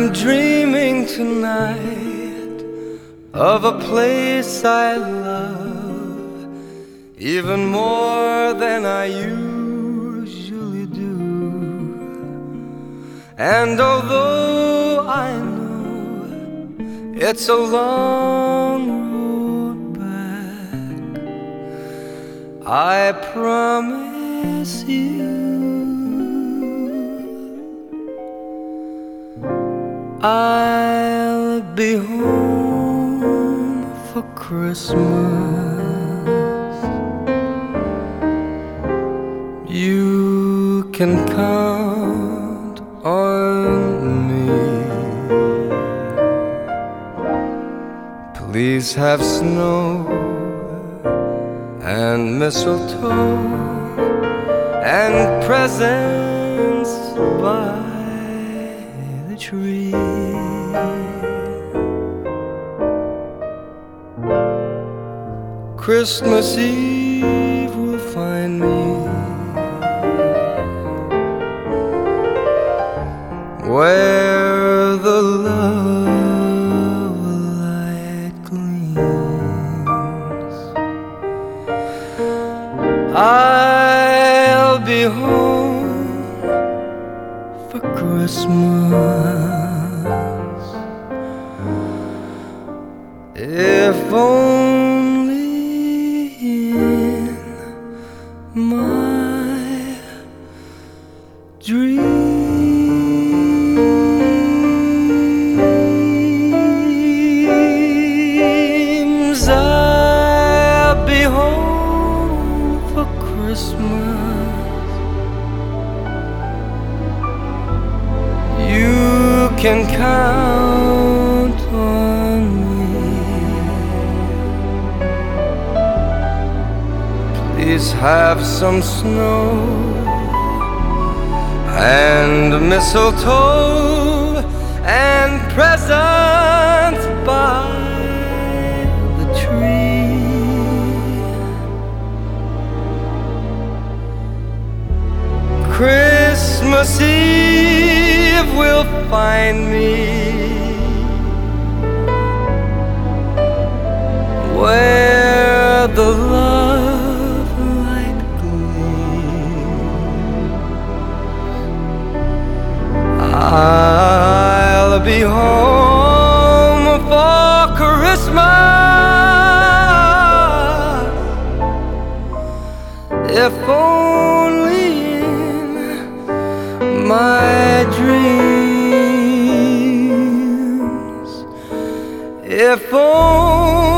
dreaming tonight of a place I love even more than I usually do. And although I know it's a long road back, I promise you I'll be home for Christmas. You can count on me. Please have snow and mistletoe and presents by the tree. Christmas Eve will find me where the love light gleams. I'll be home for Christmas, if only in my dreams. I'll be home for Christmas. You can count on me. Please have some snow and mistletoe and presents by the tree. Christmas Eve will find me where the love light gleams. I'll be home for Christmas, if only in my dreams, if only